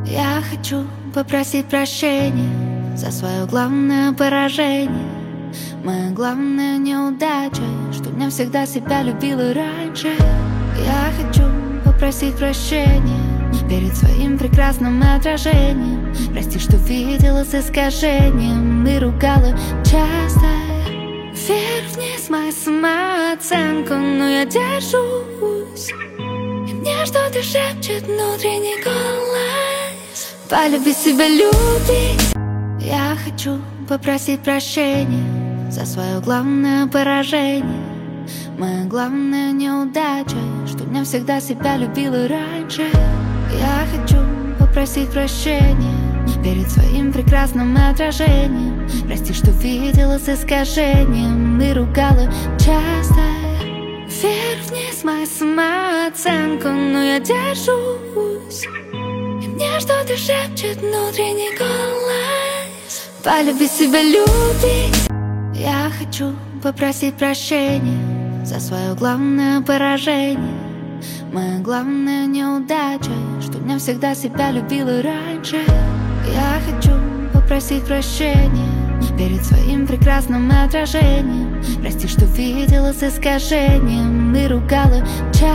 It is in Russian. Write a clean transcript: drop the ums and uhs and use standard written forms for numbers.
Я хочу попросить прощения за свое главное поражение, моя главная неудача, что не всегда себя любила раньше. Я хочу попросить прощения перед своим прекрасным отражением. Прости, что видела с искажением и ругала часто. Вверх-вниз моя самооценка, но я держусь, и мне что-то шепчет внутренний голос: полюби себя, любить. Я хочу попросить прощения за свое главное поражение, моя главная неудача, что не всегда себя любила раньше. Я хочу попросить прощения перед своим прекрасным отражением. Прости, что видела с искажением и ругала часто. Вверх-вниз моя самооценка, но я держусь, и мне что-то шепчет внутренний голос: полюби себя, любить. Я хочу попросить прощения за свое главное поражение, моя главная неудача, что не всегда себя любила раньше. Я хочу попросить прощения перед своим прекрасным отражением. Прости, что видела с искажением и ругала часто.